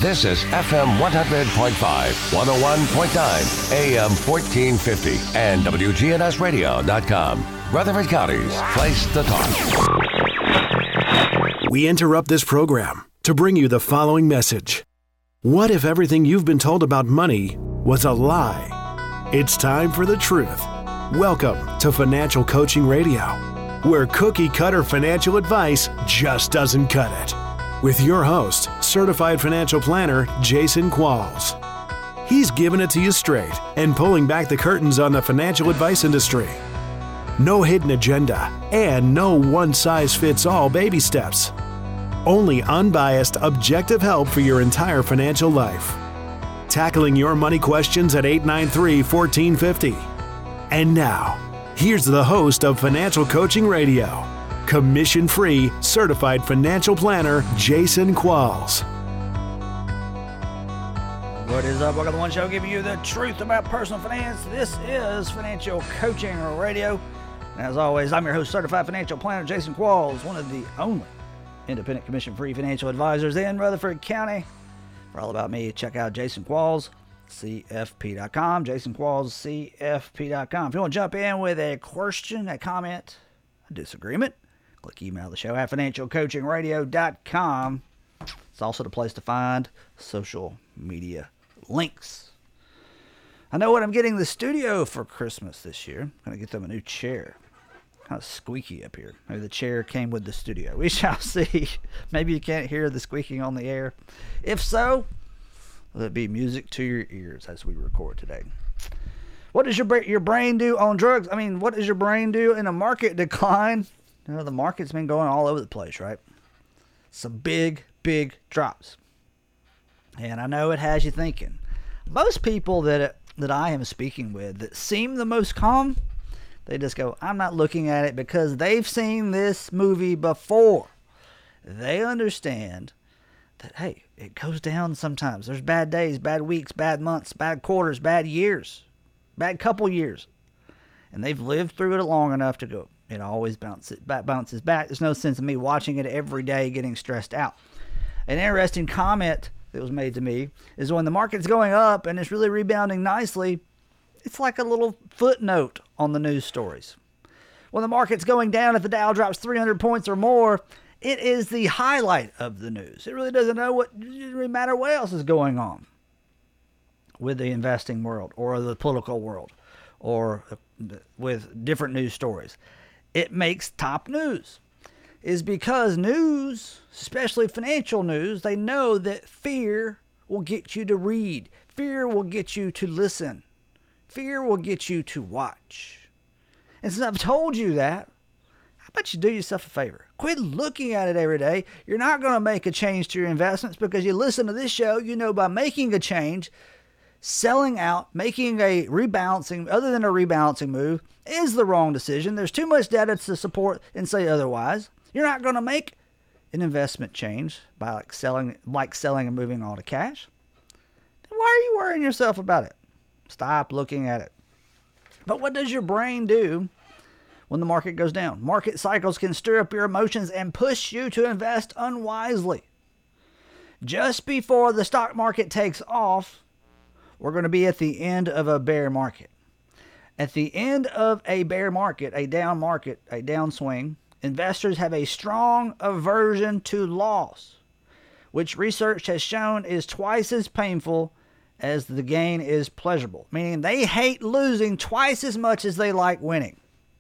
This is FM 100.5, 101.9, AM 1450, and WGNSradio.com. Rutherford County's place to talk. We interrupt this program to bring you the following message. What if everything you've been told about money was a lie? It's time for the truth. Welcome to Financial Coaching Radio, where cookie-cutter financial advice just doesn't cut it. With your host, certified financial planner, Jason Qualls. He's giving it to you straight and pulling back the curtains on the financial advice industry. No hidden agenda and no one-size-fits-all baby steps. Only unbiased, objective help for your entire financial life. Tackling your money questions at 893-1450. And now, here's the host of Financial Coaching Radio, commission-free, certified financial planner, Jason Qualls. What is up? Welcome to the One Show, giving you the truth about personal finance. This is Financial Coaching Radio. And as always, I'm your host, certified financial planner, Jason Qualls, one of the only independent commission-free financial advisors in Rutherford County. For all about me, check out Jason Qualls, CFP.com, Jason Qualls, CFP.com. If you want to jump in with a question, a comment, a disagreement, click email the show at financialcoachingradio.com. It's also the place to find social media links. I know what I'm getting the studio for Christmas this year. I'm going to get them a new chair. Kind of squeaky up here. Maybe the chair came with the studio. We shall see. Maybe you can't hear the squeaking on the air. If so, let it be music to your ears as we record today. What does your brain do on drugs? I mean, what does your brain do in a market decline? You know, the market's been going all over the place, right? Some big drops. And I know it has you thinking. Most people that I am speaking with that seem the most calm, they just go, I'm not looking at it because they've seen this movie before. They understand that, hey, it goes down sometimes. There's bad days, bad weeks, bad months, bad quarters, bad years, bad couple years. And they've lived through it long enough to go, it always bounces back. There's no sense in me watching it every day getting stressed out. An interesting comment that was made to me is when the market's going up and it's really rebounding nicely, it's like a little footnote on the news stories. When the market's going down, if the Dow drops 300 points or more, it is the highlight of the news. It really doesn't really matter what else is going on with the investing world or the political world or with different news stories. It makes top news. Is because news, especially financial news, they know that fear will get you to read. Fear will get you to listen. Fear will get you to watch. And since I've told you that, how about you do yourself a favor? Quit looking at it every day. You're not going to make a change to your investments because you listen to this show. You know by making a change, selling out, making a rebalancing, other than a rebalancing move, is the wrong decision. There's too much data to support and say otherwise. You're not going to make an investment change by selling and moving all to cash. Then why are you worrying yourself about it? Stop looking at it. But what does your brain do when the market goes down? Market cycles can stir up your emotions and push you to invest unwisely. Just before the stock market takes off, we're going to be at the end of a bear market. At the end of a bear market, a downswing, investors have a strong aversion to loss, which research has shown is twice as painful as the gain is pleasurable, meaning they hate losing twice as much as they like winning.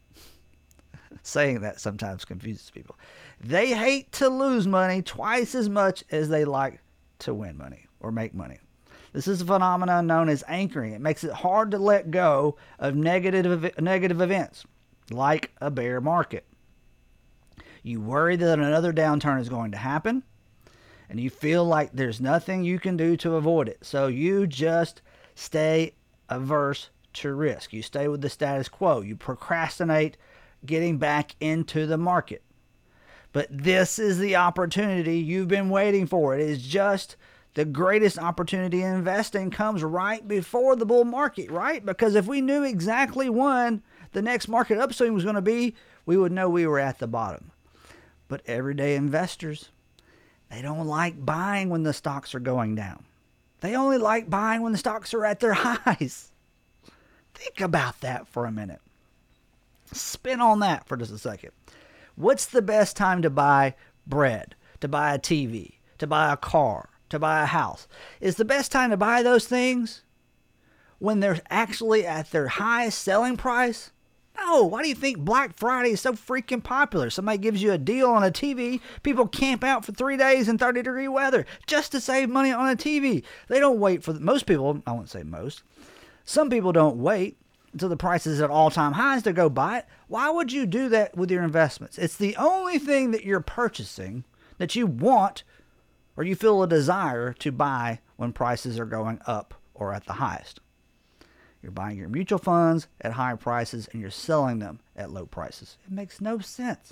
Saying that sometimes confuses people. They hate to lose money twice as much as they like to win money or make money. This is a phenomenon known as anchoring. It makes it hard to let go of negative events, like a bear market. You worry that another downturn is going to happen, and you feel like there's nothing you can do to avoid it. So you just stay averse to risk. You stay with the status quo. You procrastinate getting back into the market. But this is the opportunity you've been waiting for. It is just the greatest opportunity in investing comes right before the bull market, right? Because if we knew exactly when the next market upswing was going to be, we would know we were at the bottom. But everyday investors, They don't like buying when the stocks are going down. They only like buying when the stocks are at their highs. Think about that for a minute. Spin on that for just a second. What's the best time to buy bread, to buy a TV, to buy a car, to buy a house? Is the best time to buy those things when they're actually at their highest selling price? No. Why do you think Black Friday is so freaking popular? Somebody gives you a deal on a TV. People camp out for 3 days in 30-degree weather just to save money on a TV. They don't wait for most people. I won't say most. Some people don't wait until the price is at all-time highs to go buy it. Why would you do that with your investments? It's the only thing that you're purchasing that you want or you feel a desire to buy when prices are going up or at the highest. You're buying your mutual funds at high prices and you're selling them at low prices. It makes no sense.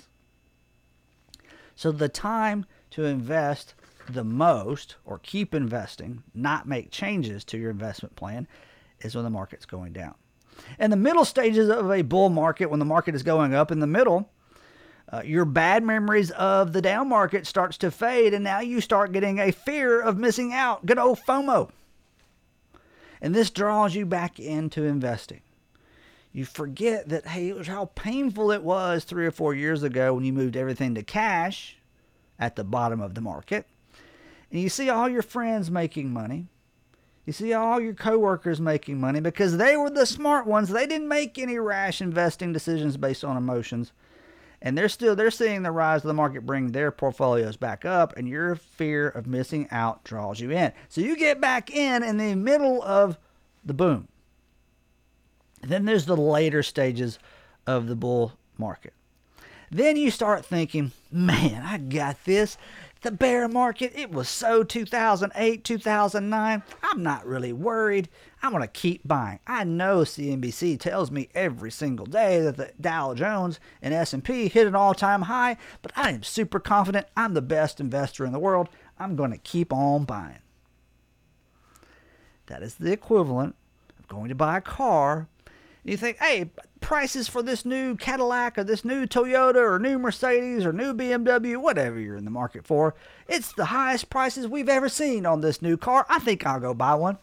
So the time to invest the most or keep investing, not make changes to your investment plan, is when the market's going down. In the middle stages of a bull market, when the market is going up in the middle, your bad memories of the down market starts to fade, and now you start getting a fear of missing out. Good old FOMO. And this draws you back into investing. You forget that, hey, it was how painful it was 3 or 4 years ago when you moved everything to cash at the bottom of the market. And you see all your friends making money. You see all your coworkers making money because they were the smart ones. They didn't make any rash investing decisions based on emotions. And they're seeing the rise of the market bring their portfolios back up, and your fear of missing out draws you in. So you get back in the middle of the boom. And then there's the later stages of the bull market. Then you start thinking, man, I got this. The bear market, it was so 2008, 2009. I'm not really worried. I'm going to keep buying. I know CNBC tells me every single day that the Dow Jones and S&P hit an all-time high, but I am super confident I'm the best investor in the world. I'm going to keep on buying. That is the equivalent of going to buy a car. And you think, hey, prices for this new Cadillac or this new Toyota or new Mercedes or new BMW, whatever you're in the market for, it's the highest prices we've ever seen on this new car. I think I'll go buy one.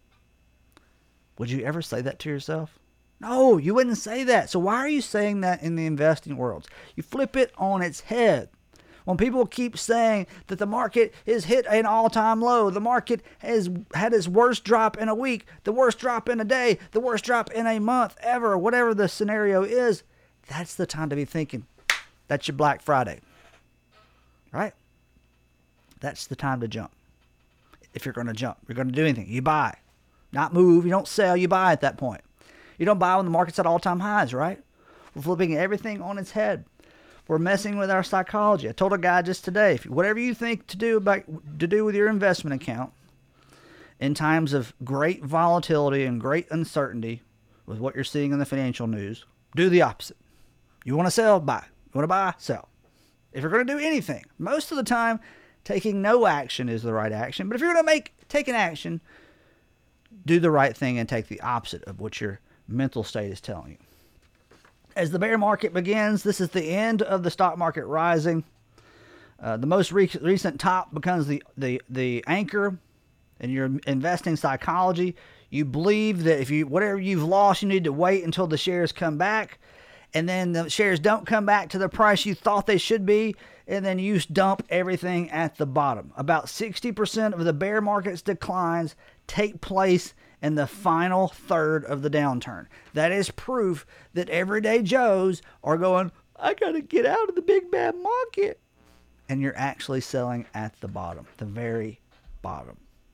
Would you ever say that to yourself? No, you wouldn't say that. So why are you saying that in the investing world? You flip it on its head. When people keep saying that the market has hit an all-time low, the market has had its worst drop in a week, the worst drop in a day, the worst drop in a month ever, whatever the scenario is, that's the time to be thinking, that's your Black Friday, right? That's the time to jump. If you're going to jump, you're going to do anything, you buy. Not move, you don't sell, you buy at that point. You don't buy when the market's at all-time highs, right? We're flipping everything on its head. We're messing with our psychology. I told a guy just today, whatever you think to do with your investment account in times of great volatility and great uncertainty with what you're seeing in the financial news, do the opposite. You want to sell, buy. You want to buy, sell. If you're going to do anything, most of the time, taking no action is the right action. But if you're going to take an action, do the right thing and take the opposite of what your mental state is telling you. As the bear market begins, this is the end of the stock market rising. The most recent top becomes the anchor in your investing psychology. You believe that whatever you've lost, you need to wait until the shares come back. And then the shares don't come back to the price you thought they should be. And then you dump everything at the bottom. About 60% of the bear market's declines take place in the final third of the downturn. That is proof that everyday Joes are going, I got to get out of the big bad market. And you're actually selling at the bottom, the very bottom.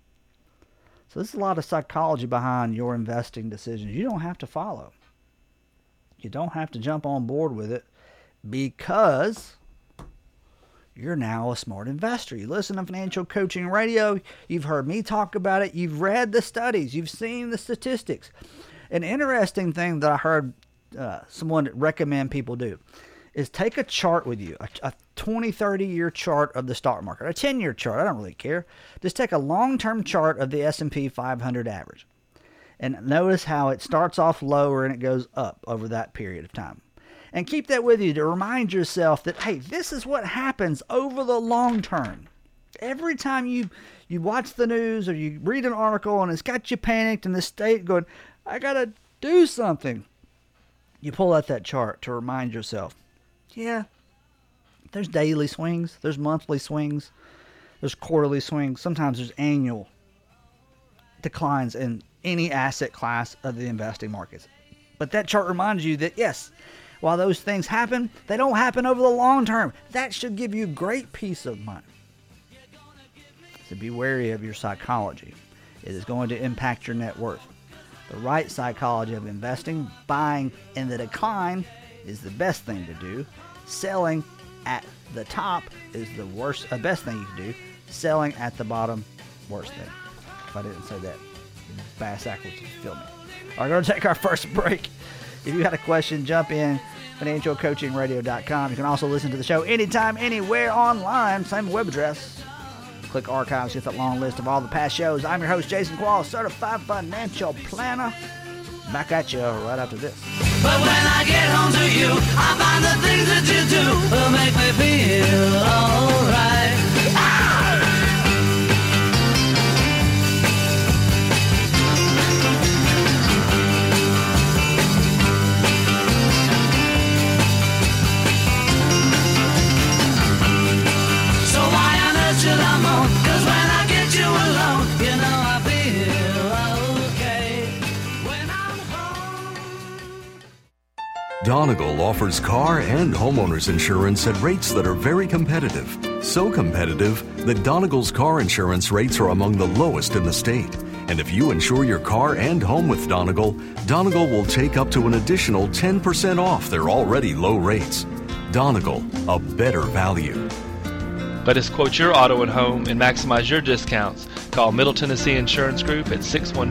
So there's a lot of psychology behind your investing decisions. You don't have to follow. You don't have to jump on board with it because you're now a smart investor. You listen to Financial Coaching Radio. You've heard me talk about it. You've read the studies. You've seen the statistics. An interesting thing that I heard someone recommend people do is take a chart with you, a 20, 30-year chart of the stock market, a 10-year chart. I don't really care. Just take a long-term chart of the S&P 500 average and notice how it starts off lower and it goes up over that period of time. And keep that with you to remind yourself that, hey, this is what happens over the long term. Every time you watch the news or you read an article and it's got you panicked in the state going, I got to do something. You pull out that chart to remind yourself, yeah, there's daily swings, there's monthly swings, there's quarterly swings, sometimes there's annual declines in any asset class of the investing markets. But that chart reminds you that, yes, while those things happen, they don't happen over the long term. That should give you great peace of mind. So be wary of your psychology. It is going to impact your net worth. The right psychology of investing, buying in the decline, is the best thing to do. Selling at the top is the best thing you can do. Selling at the bottom, worst thing. If I didn't say that bass-ackwards, feel me. All right, we're going to take our first break. If you had a question, jump in, financialcoachingradio.com. You can also listen to the show anytime, anywhere, online, same web address. Click archives, get that long list of all the past shows. I'm your host, Jason Qualls, certified financial planner. Back at you right after this. But when I get home to you, I find the things that you do will make me feel alright. So why on earth should I moan? 'Cause when I get you alone, you know I feel okay. When I'm home. Donegal offers car and homeowners insurance at rates that are very competitive. So competitive that Donegal's car insurance rates are among the lowest in the state. And if you insure your car and home with Donegal, Donegal will take up to an additional 10% off their already low rates. Donegal, a better value. Let us quote your auto and home and maximize your discounts. Call Middle Tennessee Insurance Group at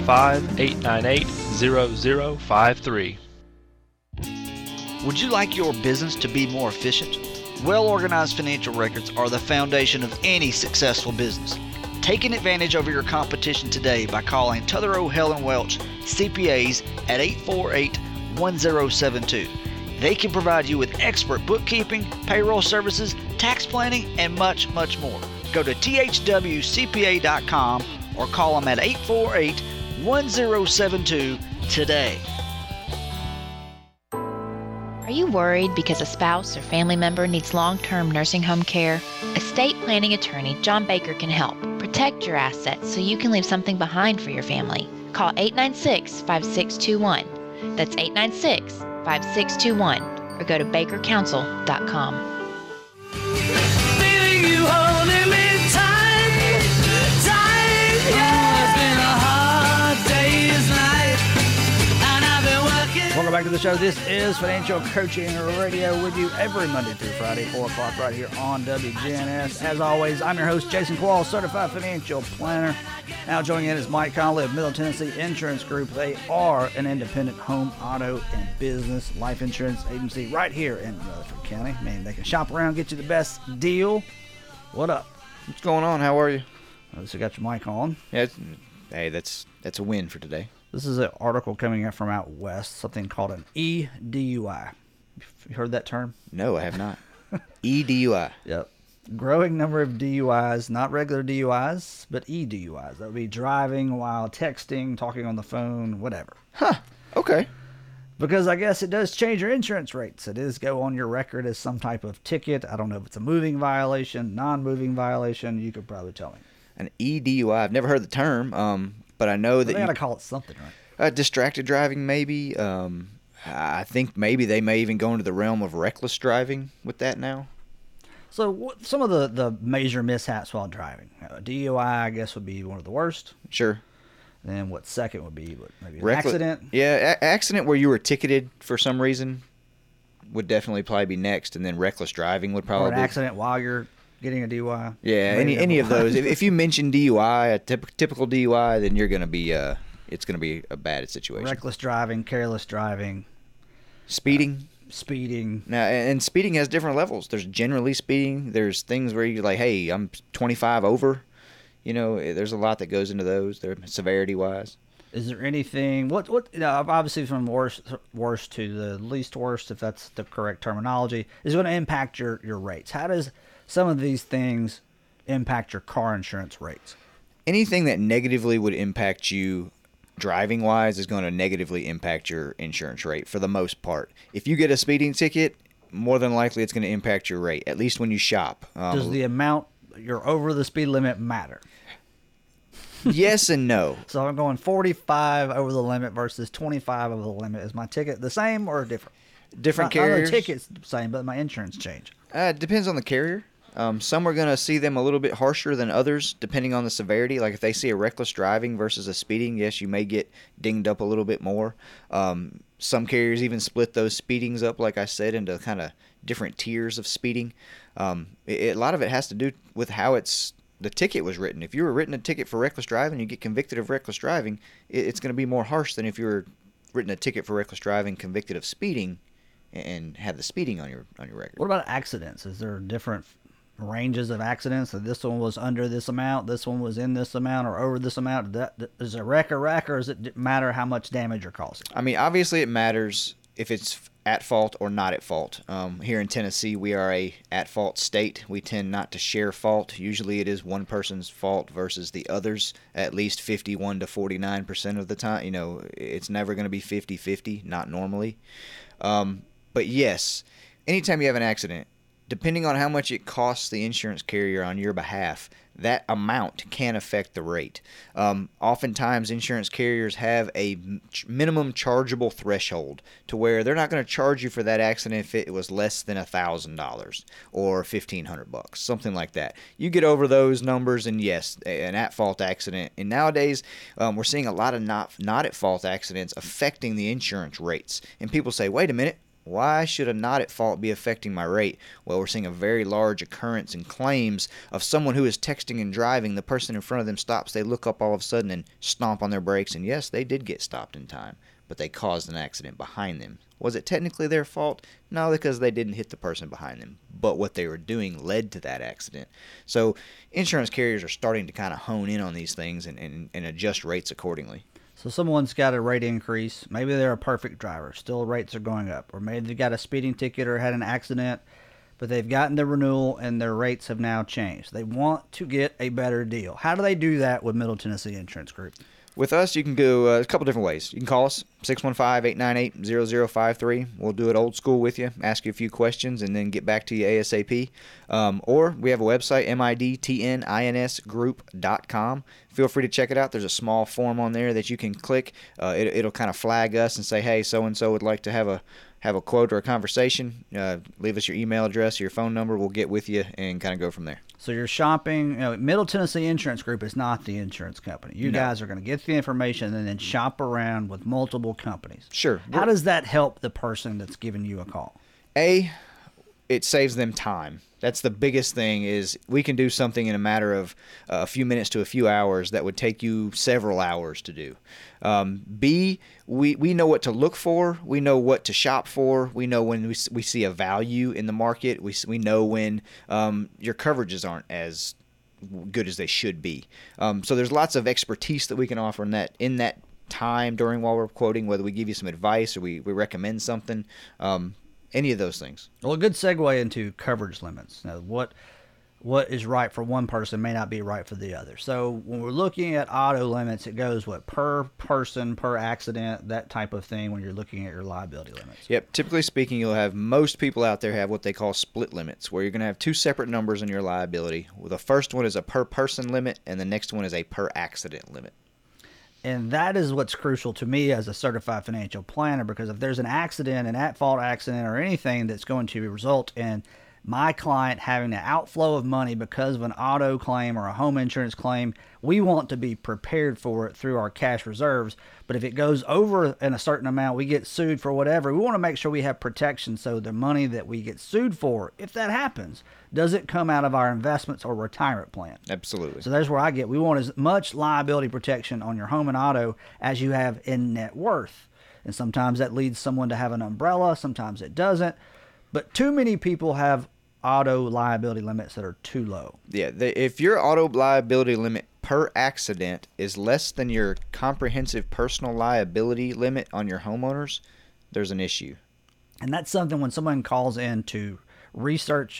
615-898-0053. Would you like your business to be more efficient? Well-organized financial records are the foundation of any successful business. Take advantage over your competition today by calling Tutherow, Helen Welch CPAs at 848-1072. They can provide you with expert bookkeeping, payroll services, tax planning, and much, much more. Go to thwcpa.com or call them at 848-1072 today. Are you worried because a spouse or family member needs long-term nursing home care? Estate planning attorney John Baker can help. Protect your assets so you can leave something behind for your family. Call 896-5621. That's 896-5621. Or go to bakercounsel.com. Feeling you holding me tight, tight, yeah. It's been a hard day's night, and I've been working. Welcome back to the show. This is Financial Coaching Radio with you every Monday through Friday, 4 o'clock right here on WGNS. As always, I'm your host, Jason Qualls, certified financial planner. Now joining in is Mike Conley of Middle Tennessee Insurance Group. They are an independent home, auto, and business life insurance agency right here in Rutherford County. Man, they can shop around, get you the best deal. What up? What's going on? How are you? So got your mic on. Yeah, hey, that's a win for today. This is an article coming out from out west, something called an EDUI. You heard that term? No, I have not. EDUI. Yep. Growing number of DUIs, not regular DUIs, but EDUIs. That would be driving while texting, talking on the phone, whatever. Huh. Okay. Because I guess it does change your insurance rates. It does go on your record as some type of ticket. I don't know if it's a moving violation, non-moving violation. You could probably tell me. An EDUI. I've never heard the term, but I know that they got to call it something, right? Distracted driving, maybe. I think maybe they may even go into the realm of reckless driving with that now. So what, some of the major mishaps while driving. DUI, I guess, would be one of the worst. Sure. Then what second would be? Maybe an accident? Yeah, accident where you were ticketed for some reason would definitely probably be next, and then reckless driving would probably or an accident while you're getting a DUI. Yeah, any of those. If you mention DUI, a typical DUI, then you're going to be it's going to be a bad situation. Reckless driving, careless driving, speeding. Speeding. Now, and speeding has different levels. There's generally speeding. There's things where you're like, hey, I'm 25 over. You know, there's a lot that goes into those. They're severity-wise. Is there anything? What? You know, obviously from worst to the least worst, if that's the correct terminology, is going to impact your rates. How does some of these things impact your car insurance rates? Anything that negatively would impact you driving wise is going to negatively impact your insurance rate for the most part. If you get a speeding ticket, more than likely it's going to impact your rate, at least when you shop. Does the amount you're over the speed limit matter? Yes and no. So I'm going 45 over the limit versus 25 over the limit. Is my ticket the same or different? Different carriers. The ticket's the same, but my insurance change. It depends on the carrier. Some are going to see them a little bit harsher than others, depending on the severity. Like if they see a reckless driving versus a speeding, yes, you may get dinged up a little bit more. Some carriers even split those speedings up, like I said, into kind of different tiers of speeding. A lot of it has to do with how the ticket was written. If you were written a ticket for reckless driving, you get convicted of reckless driving, it's going to be more harsh than if you were written a ticket for reckless driving, convicted of speeding, and have the speeding on your record. What about accidents? Is there different ranges of accidents? So this one was under this amount, this one was in this amount, or over this amount? Is it wreck, or does it matter how much damage you're causing? I mean, obviously it matters if it's at fault or not at fault. Here in Tennessee, we are a at-fault state. We tend not to share fault. Usually it is one person's fault versus the others, at least 51 to 49% of the time. You know, it's never going to be 50-50, not normally. But yes, anytime you have an accident, depending on how much it costs the insurance carrier on your behalf, that amount can affect the rate. Oftentimes, insurance carriers have a minimum chargeable threshold to where they're not going to charge you for that accident if it was less than $1,000 or $1,500, something like that. You get over those numbers, and yes, an at-fault accident. And nowadays, we're seeing a lot of not at-fault accidents affecting the insurance rates. And people say, wait a minute, why should a not at fault be affecting my rate? Well, we're seeing a very large occurrence in claims of someone who is texting and driving. The person in front of them stops. They look up all of a sudden and stomp on their brakes. And yes, they did get stopped in time, but they caused an accident behind them. Was it technically their fault? No, because they didn't hit the person behind them. But what they were doing led to that accident. So insurance carriers are starting to kind of hone in on these things and adjust rates accordingly. So someone's got a rate increase. Maybe they're a perfect driver. Still rates are going up. Or maybe they've got a speeding ticket or had an accident, but they've gotten the renewal and their rates have now changed. They want to get a better deal. How do they do that with Middle Tennessee Insurance Group? With us, you can go a couple different ways. You can call us, 615-898-0053. We'll do it old school with you, ask you a few questions, and then get back to you ASAP. Or we have a website, midtninsgroup.com. Feel free to check it out. There's a small form on there that you can click. It'll kind of flag us and say, hey, so-and-so would like to have a quote or a conversation. Leave us your email address or your phone number. We'll get with you and kind of go from there. So you're shopping. Middle Tennessee Insurance Group is not the insurance company. You guys are going to get the information and then shop around with multiple companies. Sure. How does that help the person that's giving you a call? It saves them time. That's the biggest thing, is we can do something in a matter of a few minutes to a few hours that would take you several hours to do. B, we know what to look for. We know what to shop for. We know when we see a value in the market. We know when your coverages aren't as good as they should be. So there's lots of expertise that we can offer in that time while we're quoting, whether we give you some advice or we recommend something. Any of those things. Well, a good segue into coverage limits. Now, what is right for one person may not be right for the other. So when we're looking at auto limits, it goes per person, per accident, that type of thing when you're looking at your liability limits. Yep. Typically speaking, you'll have most people out there have what they call split limits, where you're going to have two separate numbers in your liability. Well, the first one is a per person limit, and the next one is a per accident limit. And that is what's crucial to me as a certified financial planner, because if there's an accident, an at-fault accident, or anything that's going to result in my client having an outflow of money because of an auto claim or a home insurance claim, we want to be prepared for it through our cash reserves. But if it goes over in a certain amount, we get sued for whatever, we want to make sure we have protection so the money that we get sued for, if that happens, doesn't come out of our investments or retirement plan. Absolutely. So there's where we want as much liability protection on your home and auto as you have in net worth. And sometimes that leads someone to have an umbrella, sometimes it doesn't. But too many people have auto liability limits that are too low. Yeah, if your auto liability limit per accident is less than your comprehensive personal liability limit on your homeowners, there's an issue. And that's something when someone calls in to research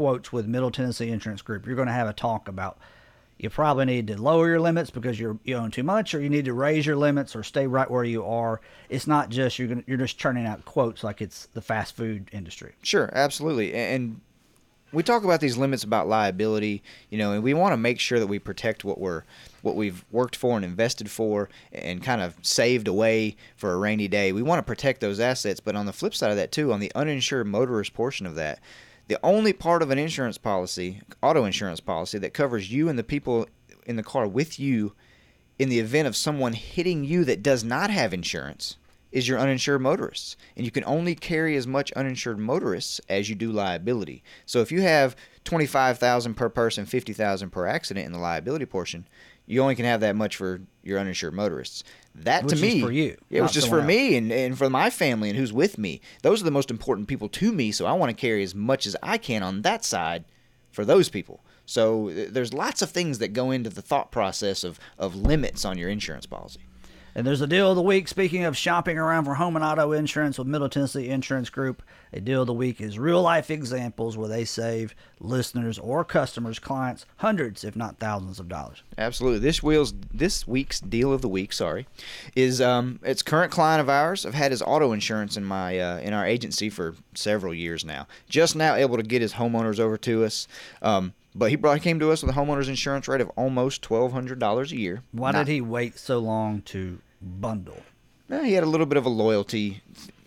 quotes with Middle Tennessee Insurance Group, you're going to have a talk about you probably need to lower your limits because you own too much, or you need to raise your limits or stay right where you are. It's not just you're just churning out quotes like it's the fast food industry. Sure, absolutely. And we talk about these limits about liability, and we want to make sure that we protect what we've worked for and invested for and kind of saved away for a rainy day. We want to protect those assets, but on the flip side of that too, on the uninsured motorist portion of that, the only part of an insurance policy, auto insurance policy, that covers you and the people in the car with you in the event of someone hitting you that does not have insurance is your uninsured motorists. And you can only carry as much uninsured motorists as you do liability. So if you have $25,000 per person, $50,000 per accident in the liability portion, you only can have that much for your uninsured motorists. That Which to me, is for you, it was not just for someone me and for my family and who's with me. Those are the most important people to me, so I want to carry as much as I can on that side for those people. So there's lots of things that go into the thought process of limits on your insurance policy. And there's a deal of the week. Speaking of shopping around for home and auto insurance with Middle Tennessee Insurance Group, a deal of the week is real-life examples where they save listeners or customers, clients, hundreds, if not thousands of dollars. Absolutely. This week's deal of the week, is it's a current client of ours. I've had his auto insurance in my in our agency for several years now. Just now able to get his homeowners over to us. But he came to us with a homeowner's insurance rate of almost $1,200 a year. Why did he wait so long to bundle? He had a little bit of a loyalty,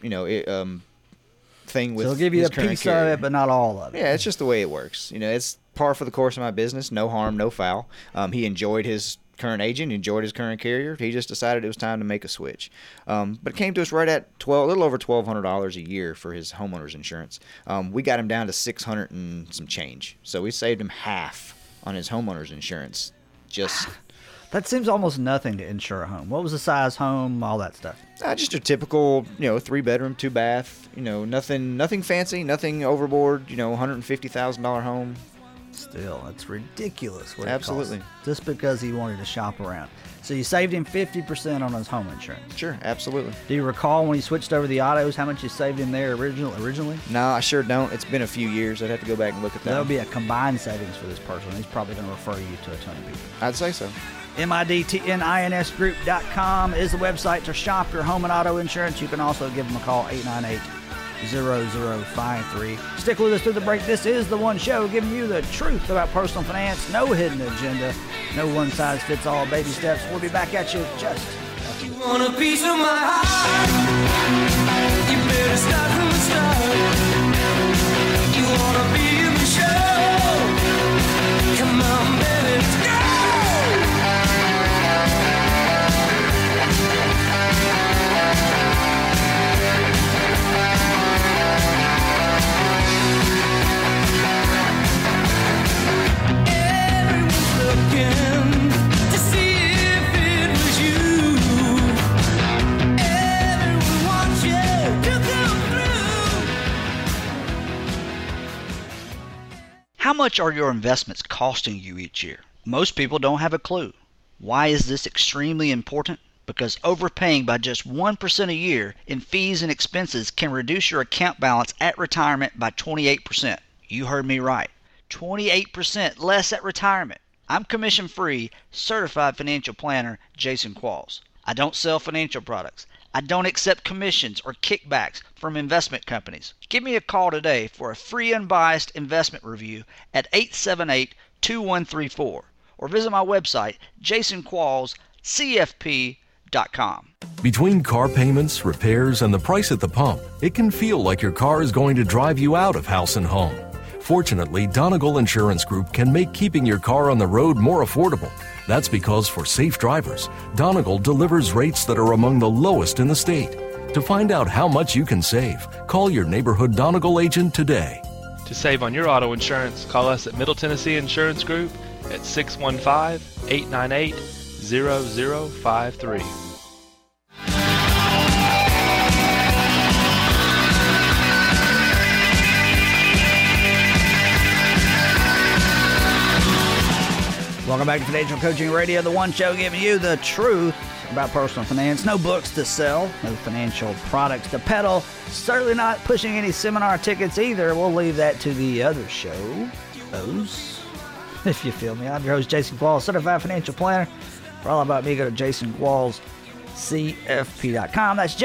thing with so he'll give you his a current piece carrier. of it, but not all of it. Yeah, it's just the way it works. It's par for the course of my business. No harm, no foul. He enjoyed his current agent, enjoyed his current carrier. He just decided it was time to make a switch. But it came to us right at a little over $1,200 a year for his homeowner's insurance. We got him down to $600 and some change. So we saved him half on his homeowner's insurance. That seems almost nothing to insure a home. What was the size home, all that stuff? Just a typical, 3-bedroom, 2-bath, nothing fancy, nothing overboard, $150,000 home. Still, that's ridiculous what Absolutely. it costs, just because he wanted to shop around. So you saved him 50% on his home insurance. Sure, absolutely. Do you recall when he switched over to the autos how much you saved him there originally? No, I sure don't. It's been a few years. I'd have to go back and look at that. That would be a combined savings for this person. He's probably going to refer you to a ton of people. I'd say so. MIDTNINSgroup.com is the website to shop your home and auto insurance. You can also give them a call, 898-0053. Stick with us through the break. This is The One Show, giving you the truth about personal finance. No hidden agenda. No one-size-fits-all baby steps. We'll be back at you just after this. You want a piece of my heart? You better start from the start. You want to be in the show? Come on, baby, let's go! How much are your investments costing you each year? Most people don't have a clue. Why is this extremely important? Because overpaying by just 1% a year in fees and expenses can reduce your account balance at retirement by 28%. You heard me right. 28% less at retirement. I'm commission-free, certified financial planner Jason Qualls. I don't sell financial products. I don't accept commissions or kickbacks from investment companies. Give me a call today for a free unbiased investment review at 878-2134 or visit my website, jasonquallscfp.com. Between car payments, repairs, and the price at the pump, it can feel like your car is going to drive you out of house and home. Fortunately, Donegal Insurance Group can make keeping your car on the road more affordable. That's because for safe drivers, Donegal delivers rates that are among the lowest in the state. To find out how much you can save, call your neighborhood Donegal agent today. To save on your auto insurance, call us at Middle Tennessee Insurance Group at 615-898-0053. Welcome back to Financial Coaching Radio, the one show giving you the truth about personal finance. No books to sell, no financial products to peddle. Certainly not pushing any seminar tickets either. We'll leave that to the other shows, if you feel me. I'm your host, Jason Qualls, Certified Financial Planner. For all about me, go to jasonquallscfp.com. That's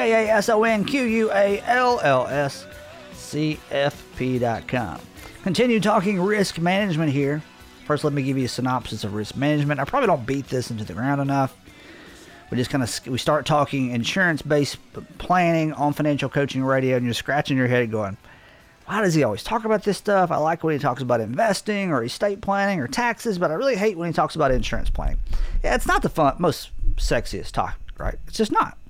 jasonquallscfp.com. Continue talking risk management here. First, let me give you a synopsis of risk management. I probably don't beat this into the ground enough. We start talking insurance-based planning on Financial Coaching Radio, and you're scratching your head going, why does he always talk about this stuff? I like when he talks about investing or estate planning or taxes, but I really hate when he talks about insurance planning. Yeah, it's not the most sexiest talk, right? It's just not.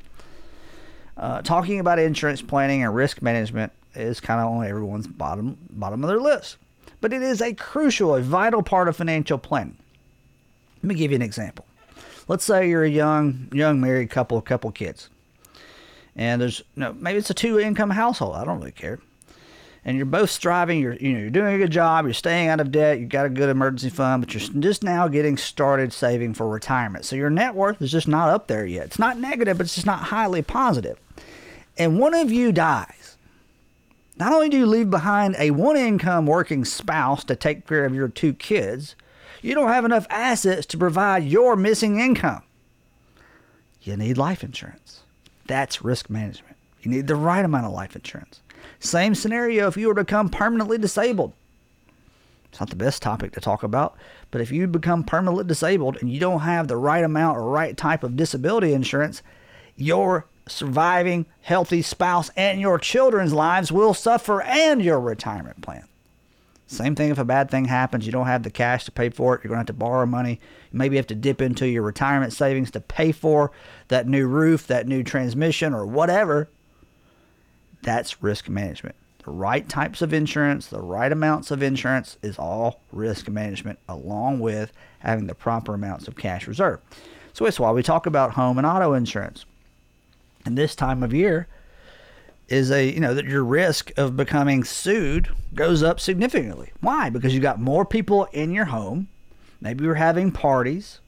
Talking about insurance planning and risk management is kind of on everyone's bottom of their list. But it is a vital part of financial planning. Let me give you an example. Let's say you're a young married couple, a couple kids. And maybe it's a 2-income household. I don't really care. And you're both striving, you're doing a good job, you're staying out of debt, you've got a good emergency fund, but you're just now getting started saving for retirement. So your net worth is just not up there yet. It's not negative, but it's just not highly positive. And one of you dies. Not only do you leave behind a 1-income working spouse to take care of your 2 kids, you don't have enough assets to provide your missing income. You need life insurance. That's risk management. You need the right amount of life insurance. Same scenario if you were to become permanently disabled. It's not the best topic to talk about, but if you become permanently disabled and you don't have the right amount or right type of disability insurance, your surviving healthy spouse and your children's lives will suffer, and your retirement plan. Same thing if a bad thing happens, you don't have the cash to pay for it, you're going to have to borrow money. You maybe have to dip into your retirement savings to pay for that new roof, that new transmission, or whatever. That's risk management. The right types of insurance, the right amounts of insurance is all risk management, along with having the proper amounts of cash reserve. So it's why we talk about home and auto insurance. And this time of year is that your risk of becoming sued goes up significantly. Why? Because you got more people in your home. Maybe you're having parties.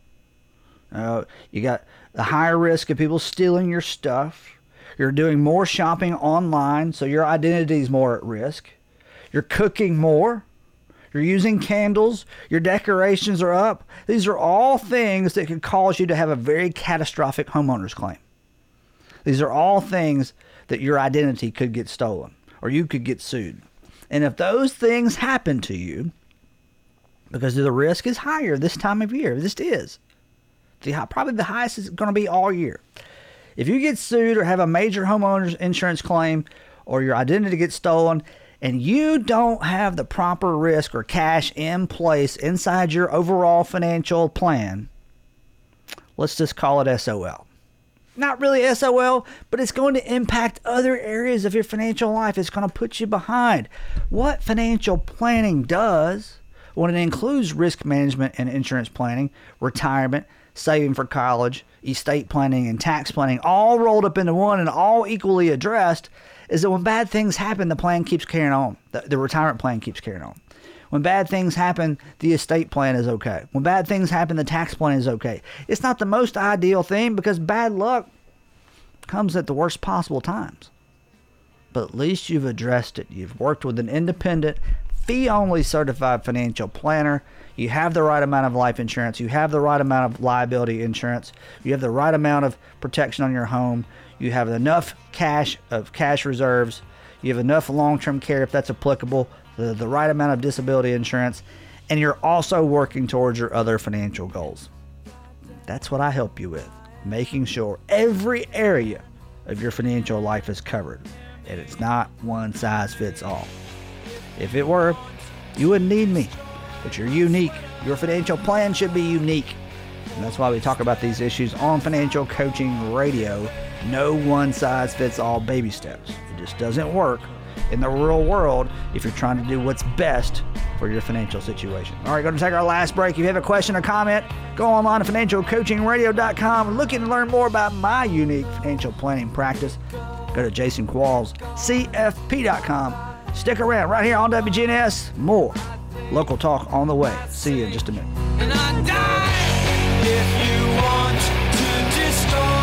You got the higher risk of people stealing your stuff. You're doing more shopping online, so your identity is more at risk. You're cooking more. You're using candles. Your decorations are up. These are all things that could cause you to have a very catastrophic homeowner's claim. These are all things that your identity could get stolen or you could get sued. And if those things happen to you, because the risk is higher this time of year, this is probably the highest it's going to be all year. If you get sued or have a major homeowner's insurance claim or your identity gets stolen and you don't have the proper risk or cash in place inside your overall financial plan, let's just call it SOL. Not really SOL, but it's going to impact other areas of your financial life. It's going to put you behind. What financial planning does, when it includes risk management and insurance planning, retirement, saving for college, estate planning, and tax planning, all rolled up into one and all equally addressed, is that when bad things happen, the plan keeps carrying on. The retirement plan keeps carrying on. When bad things happen, the estate plan is okay. When bad things happen, the tax plan is okay. It's not the most ideal thing because bad luck comes at the worst possible times. But at least you've addressed it. You've worked with an independent, fee-only certified financial planner. You have the right amount of life insurance. You have the right amount of liability insurance. You have the right amount of protection on your home. You have enough cash reserves. You have enough long-term care if that's applicable. The right amount of disability insurance, and you're also working towards your other financial goals. That's what I help you with, making sure every area of your financial life is covered, and it's not one size fits all. If it were, you wouldn't need me, but you're unique. Your financial plan should be unique, and that's why we talk about these issues on Financial Coaching Radio. No one size fits all baby steps. It just doesn't work in the real world if you're trying to do what's best for your financial situation. All right, going to take our last break. If you have a question or comment, go online to financialcoachingradio.com. Looking to learn more about my unique financial planning practice, go to jasonquallscfp.com. Stick around right here on WGNS. More local talk on the way. See you in just a minute. And I die if you want to destroy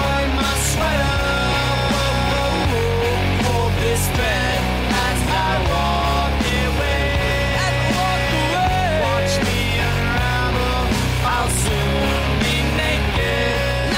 despair as I walk away. Watch me unravel, I'll soon be naked.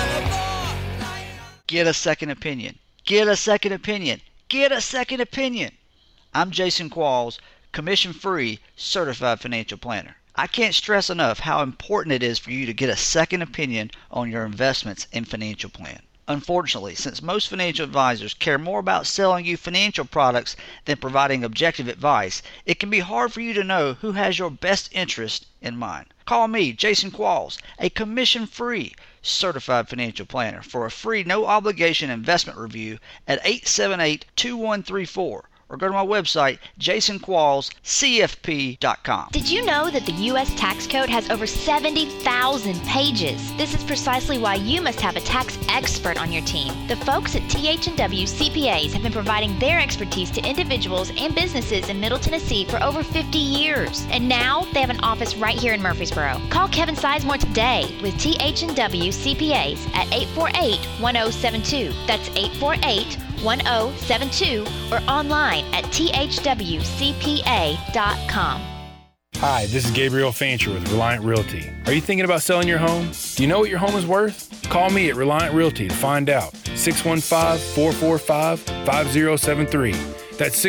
Get a second opinion. Get a second opinion. Get a second opinion. I'm Jason Qualls, commission-free, certified financial planner. I can't stress enough how important it is for you to get a second opinion on your investments and financial plan. Unfortunately, since most financial advisors care more about selling you financial products than providing objective advice, it can be hard for you to know who has your best interest in mind. Call me, Jason Qualls, a commission-free, certified financial planner, for a free, no-obligation investment review at 878-2134. Or go to my website, jasonquallscfp.com. Did you know that the U.S. tax code has over 70,000 pages? This is precisely why you must have a tax expert on your team. The folks at TH&W CPAs have been providing their expertise to individuals and businesses in Middle Tennessee for over 50 years. And now they have an office right here in Murfreesboro. Call Kevin Sizemore today with TH&W CPAs at 848-1072. That's 848-1072 or online at thwcpa.com. Hi, this is Gabriel Fancher with Reliant Realty. Are you thinking about selling your home? Do you know what your home is worth? Call me at Reliant Realty to find out. 615-445-5073. That's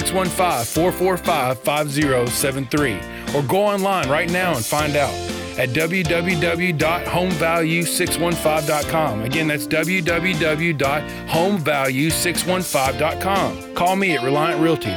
615-445-5073. Or go online right now and find out at www.homevalue615.com. Again, that's www.homevalue615.com. Call me at Reliant Realty,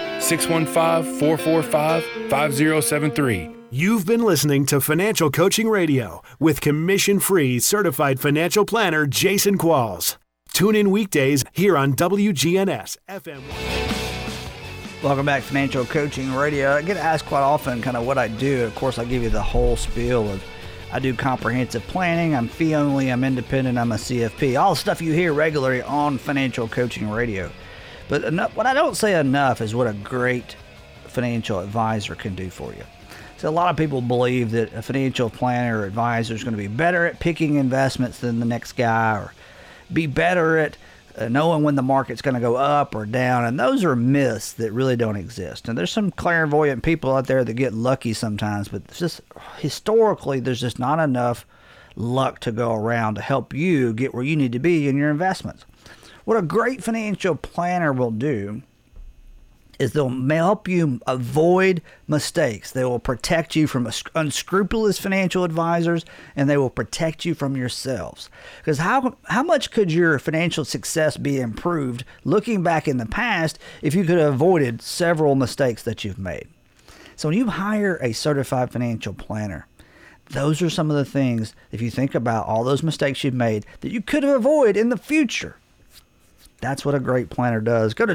615-445-5073. You've been listening to Financial Coaching Radio with commission-free certified financial planner Jason Qualls. Tune in weekdays here on WGNS FM. Welcome back to Financial Coaching Radio. I get asked quite often kind of what I do. Of course, I give you the whole spiel of I do comprehensive planning, I'm fee only, I'm independent, I'm a CFP. All the stuff you hear regularly on Financial Coaching Radio. But what I don't say enough is what a great financial advisor can do for you. So a lot of people believe that a financial planner or advisor is going to be better at picking investments than the next guy, or be better at knowing when the market's going to go up or down. And those are myths that really don't exist. And there's some clairvoyant people out there that get lucky sometimes, but it's just historically, there's just not enough luck to go around to help you get where you need to be in your investments. What a great financial planner will do is they'll help you avoid mistakes. They will protect you from unscrupulous financial advisors, and they will protect you from yourselves. Because how much could your financial success be improved looking back in the past if you could have avoided several mistakes that you've made? So when you hire a certified financial planner, those are some of the things, if you think about all those mistakes you've made, that you could have avoided in the future. That's what a great planner does. Go to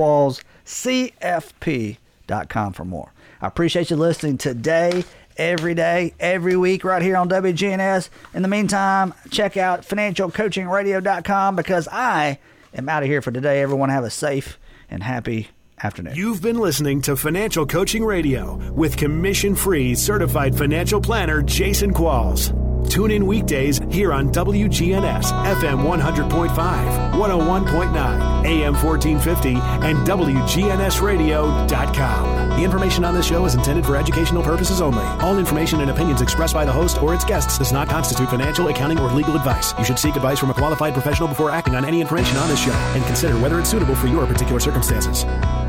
jasonquallscfp.com for more. I appreciate you listening today, every day, every week right here on WGNS. In the meantime, check out financialcoachingradio.com because I am out of here for today. Everyone have a safe and happy afternoon. You've been listening to Financial Coaching Radio with commission-free certified financial planner Jason Qualls. Tune in weekdays here on WGNS FM 100.5, 101.9, AM 1450, and WGNSradio.com. The information on this show is intended for educational purposes only. All information and opinions expressed by the host or its guests does not constitute financial, accounting, or legal advice. You should seek advice from a qualified professional before acting on any information on this show and consider whether it's suitable for your particular circumstances.